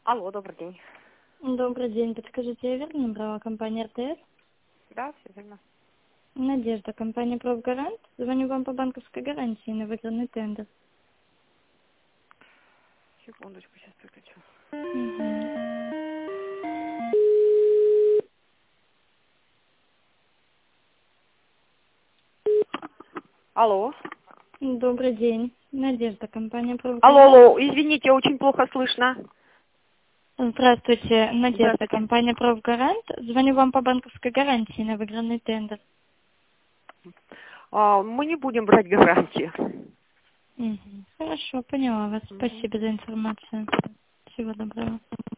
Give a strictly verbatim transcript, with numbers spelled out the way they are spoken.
Алло, добрый день. Добрый день. Подскажите, я верно набрала компания эр тэ эс? Да, все верно. Надежда, компания «Профгарант». Звоню вам по банковской гарантии на выигранный тендер. Секундочку, сейчас выключу. Мгм. Алло. Добрый день. Надежда, компания Алло, «Профгарант». алло, извините, очень плохо слышно. Здравствуйте, Надежда, Здравствуйте. компания «Профгарант». Звоню вам по банковской гарантии на выигранный тендер. А, мы не будем брать гарантии. Мгм. Хорошо, поняла вас. Мгм. Спасибо за информацию. Всего доброго.